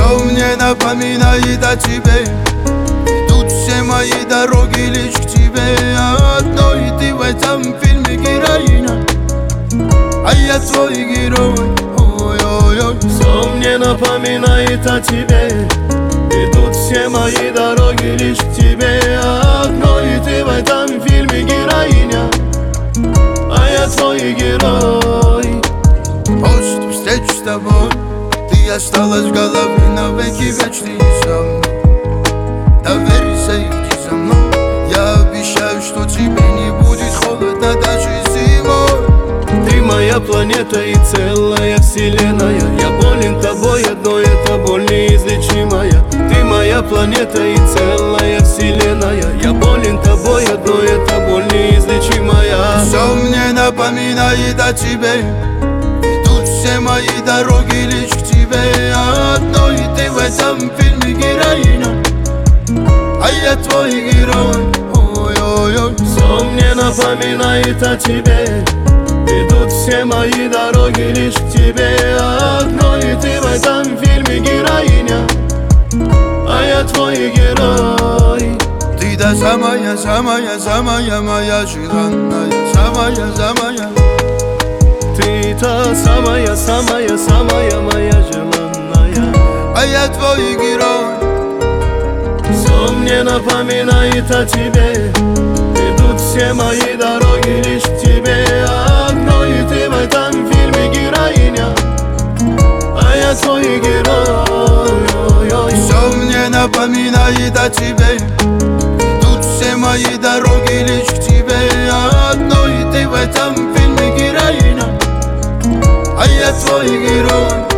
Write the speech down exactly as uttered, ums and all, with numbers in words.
Все мне напоминает о тебе. Идут все мои дороги лишь к тебе. Одной ты в этом фильме героиня, а я твой герой. Ой-ой-ой. Все мне напоминает о тебе. Идут все мои дороги лишь к тебе. Одной ты в этом фильме героиня, а я твой герой. После встречи с тобой ты осталась в голове навеки вечные со мной. Доверься, иди за мной. Я обещаю, что тебе не будет холодно даже зимой. Ты моя планета и целая вселенная. Я болен тобой одной, эта боль неизлечимая. Ты моя планета и целая вселенная. Я болен тобой одной, эта боль неизлечимая. Все мне напоминает о тебе. Идут все мои дороги лишь к тебе. Одной ты в этом фильме героиня, а я твой герой. Ой-ой-ой. Все мне напоминает о тебе. Идут все мои дороги лишь к тебе. Одной ты в этом фильме героиня, а я твой герой. Ты да самая, самая, самая моя желанная. Самая, самая. Ты та самая, самая, самая моя желанная, а я твой герой. Все мне напоминает о тебе. Идут все мои дороги лишь к тебе. Одной ты в этом фильме героиня, а я твой герой. Все мне напоминает о тебе. Идут все мои дороги лишь к тебе. Одной ты в этом фильме героиня, а я твой герой.